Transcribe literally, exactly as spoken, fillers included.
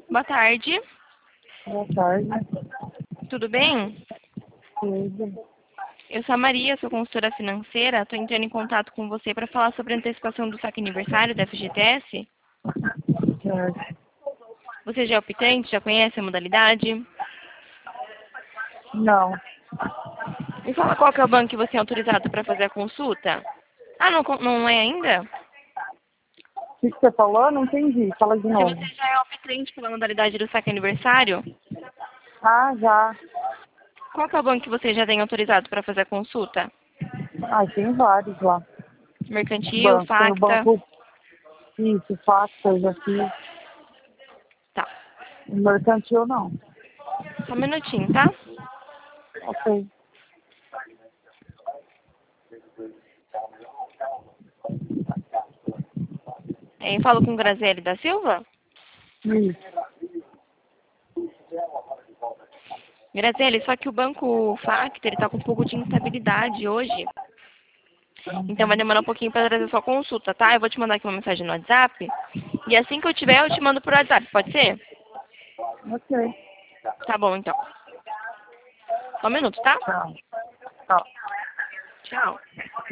Boa tarde, Boa tarde. tudo bem? Tudo. Eu sou a Maria, sou consultora financeira. Estou entrando em contato com você para falar sobre a antecipação do saque aniversário da F G T S. Certo. Você já é optante? Já conhece a modalidade? Não. Me fala qual que é o banco que você é autorizado para fazer a consulta. Ah, não, con- não é ainda? O que que você falou? Não entendi. Fala de Se novo. você já é optante pela modalidade do saque aniversário, Ah, já. qual que é o banco que você já tem autorizado para fazer a consulta? Ah, tem vários lá. Mercantil, Banco. Tem o Facta? banco. Isso, Facta, eu já fiz. Tá. O mercantil não. Só um minutinho, tá? Ok. É, Eu falo com Graziele da Silva? Isso. Graziele, só que o banco Factor está com um pouco de instabilidade hoje. Então vai demorar um pouquinho para trazer sua consulta, tá? Eu vou te mandar aqui uma mensagem no WhatsApp. E assim que eu tiver, eu te mando por WhatsApp, pode ser? Ok. Tá bom, então. Só um minuto, tá? Tchau. Tchau. Tchau.